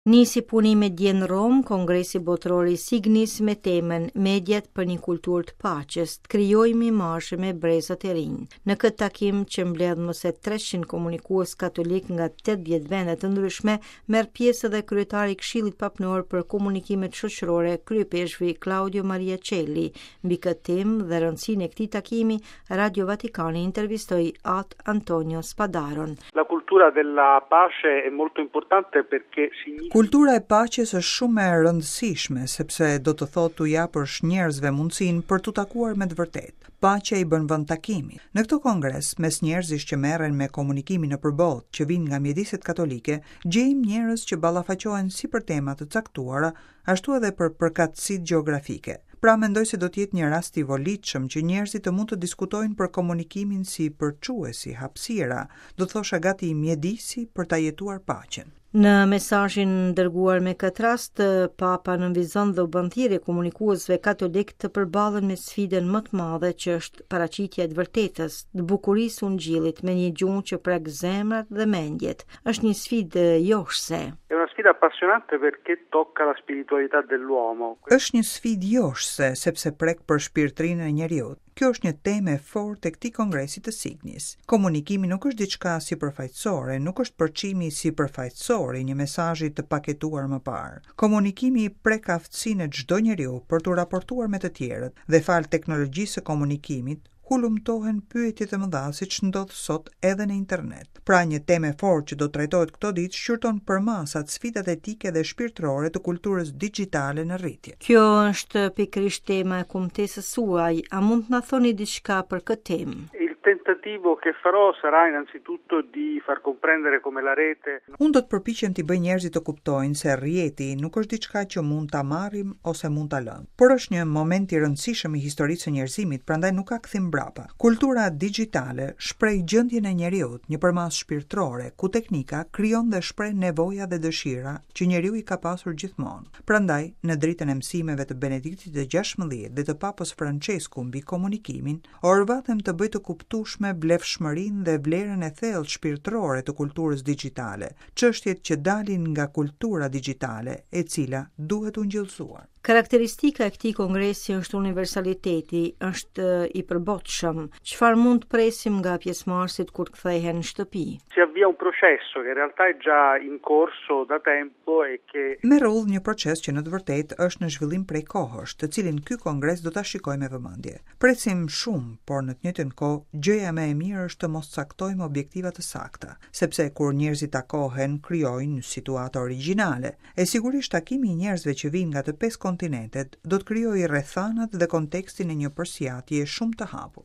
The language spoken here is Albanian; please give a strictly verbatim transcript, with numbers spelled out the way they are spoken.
Nisi punime dje në Rom, Kongresi Botëror i Signis me temën Mediat për një kulturë të paqes, të krijojmë imazhe me brezat e rinj. Në këtë takim që mbledh më se treqind komunikues katolik nga tetëdhjetë vende të ndryshme, merr pjesë edhe kryetari i Këshillit Papnor për Komunikimet Shoqërore, kryepeshvi Claudio Maria Celli. Mbi këtë temë dhe rëndësinë e këtij takimi, Radio Vaticani intervistoi At Antonio Spadaron. La cultura della pace è molto importante perché significa Kultura e paqes është shumë e rëndësishme sepse do të thotë t'u japësh njerëzve mundësinë për t'u takuar me të vërtetë. Paqja i bën vend takimit. Në këtë kongres, mes njerëzish që merren me komunikimin nëpër botë, që vinë nga mjediset katolike, gjejmë njerëz që ballafaqohen si për tema të caktuara, ashtu edhe për përkatësitë gjeografike. Pra mendoj se do të jetë një rast i volitshëm që njerëzit të mund të diskutojnë për komunikimin si përçuesi, hapësira, do thosha gati i mjedisi për ta jetuar paqen. Në mesazhin dërguar me këtë rast, Papa nënvizon dhe u bën thirrje komunikuesve katolik të përballen me sfidën më të madhe që është paraqitja e të vërtetës, të bukurisë ungjillit me një gjuhë që prek zemrat dhe mendjet. Është një sfidë joshse. È una sfida appassionante perché tocca la spiritualità dell'uomo. Është një sfidë joshse sepse prek për shpirtërinë e njeriut. Kjo është një temë e fortë e këtij kongresi të Signis. Komunikimi nuk është diçka sipërfaqësore, nuk është përçimi sipërfaqësor i një mesazhi të paketuar më parë. Komunikimi prek aftësinë e çdo njeriu për t'u raportuar me të tjerët dhe fal teknologjisë së komunikimit hulumtohen pyetjet e mëdha siç ndodh sot edhe në internet. Pra një temë e fortë që do trajtohet këto ditë shqyrton përmasat sfidat etike dhe shpirtërore të kulturës digjitale në rritje. Kjo është pikërisht tema e kumtesës suaj. A mund të na thoni diçka për këtë temë? Il tentativo che farò sarà innanzitutto di far comprendere come la rete. Unë do të përpiqem t'i bëj njerëzit të kuptojnë se rrjeti nuk është diçka që mund ta marrim ose mund ta lëmë, por është një moment i rëndësishëm i historisë së njerëzimit, prandaj nuk ka kthim mbrapa. Kultura digjitale shpreh gjendjen e njeriut një përmas shpirtërore, ku teknika krijon dhe shpreh nevoja dhe dëshira që njeriu i ka pasur gjithmonë. Prandaj, në dritën e mësimeve të Benediktit të gjashtëmbëdhjetë dhe të Papës Francesku mbi komunikimin, orvatem të bëj të kuptueshme vlefshmërinë dhe vlerën e thellë shpirtërore të kulturës digjitale, çështjet që dalin nga kultura digjitale, e cila duhet u ngjillësuar. Karakteristika e këtij kongresi është universaliteti, është i përbotshëm. Çfarë mund të presim nga pjesëmarrësit kur kthehen në shtëpi? Si avvia un processo che in realtà è già in corso da tempo e che Merr udhë një proces që në të vërtetë është në zhvillim prej kohësh, të cilin ky kongres do ta shikojë me vëmendje. Presim shumë, por në të njëjtën kohë gjëja më e mirë është të mos caktojmë objektiva të sakta, sepse kur njerëzit takohen, krijojnë situata origjinale. E sigurisht takimi i njerëzve që vinë nga të pesë kontinentet do të krijojë rrethanat dhe kontekstin e një përsjatje shumë të hapur.